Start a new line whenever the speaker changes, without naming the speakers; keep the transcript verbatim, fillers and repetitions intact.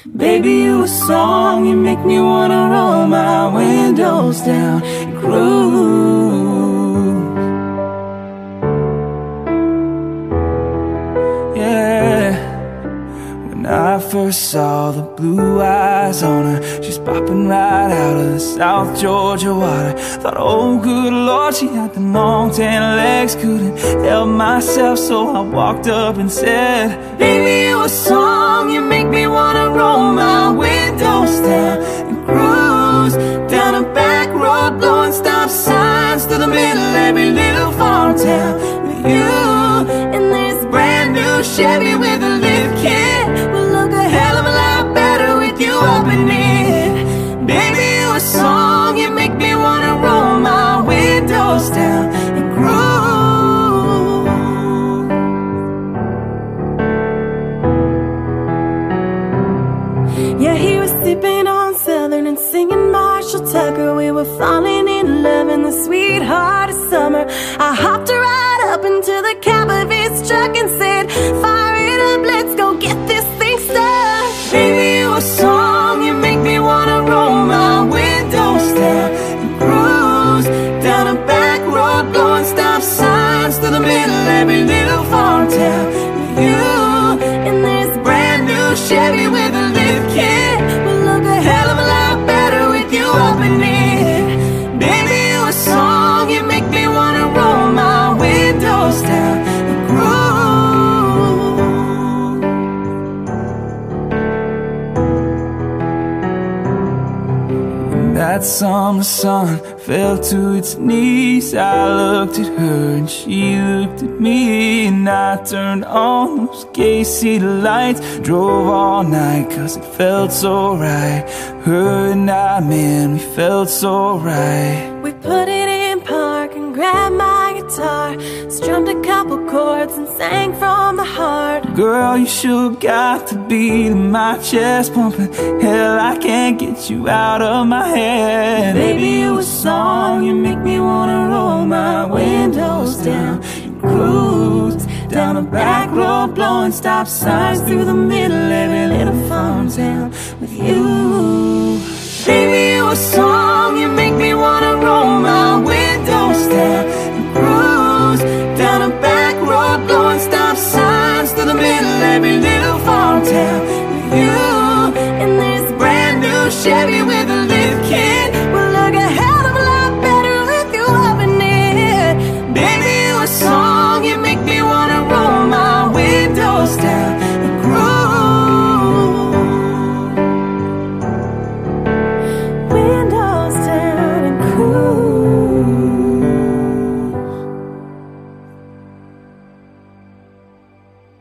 Baby, you a song, you make me wanna roll my windows down and cruise. Yeah. When I first saw the blue eyes on her, she's popping right out of the South Georgia water. Thought, oh good Lord, she had the long tan legs. Couldn't help myself, so I walked up and said, baby, you a song, you make me wanna roll my windows down and cruise down a back road, blowing stop signs through the middle of every little farm town with you in this brand new Chevy with a lift kit. Will look a hell of a lot better with you up in it. Baby, you a song, you make me wanna roll my windows down and cruise. Yeah, he was sipping on Southern and singing Marshall Tucker. We were falling in love in the sweetheart of summer. I hopped right up into the cab of his truck and said, fire it up, let's go get this thing started. Baby, you a song, you make me wanna roll my windows down and cruise down a back road, blowing stop signs through the middle of every little farm town with you in this brand new Chevy with a lift kit. Will look a hell of a lot better with you up in it. Baby, you a song, you make me wanna roll my windows down and cruise. That summer sun fell to its knees. I looked at her and she looked at me, and I turned on those gay city lights. Drove all night cause it felt so right. Her and I, man, we felt so right. We put it in park and grabbed my guitar, strummed a couple chords and sang from the heart. Girl, you sure got the beat in my chest pumping. Hell, I can't get you out of my head. Baby, you a song, you make me wanna roll my windows down and cruise down a back road, blowing stop signs through the middle of every